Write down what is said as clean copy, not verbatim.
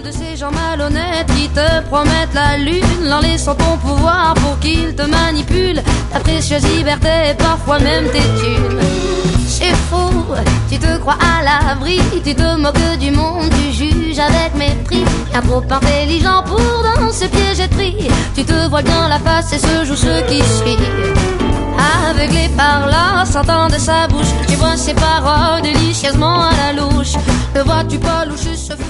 de ces gens malhonnêtes qui te promettent la lune en laissant ton pouvoir pour qu'ils te manipulent ta précieuse liberté et parfois même tes thunes. C'est faux, tu te crois à l'abri, tu te moques du monde, tu juges avec mépris. Bien trop intelligent pour dans ce piégeterie, tu te vois bien la face et se joue ce qui suit. Aveuglé par la sentant de sa bouche, tu vois ses paroles délicieusement à la louche. Ne vois-tu pas louche ce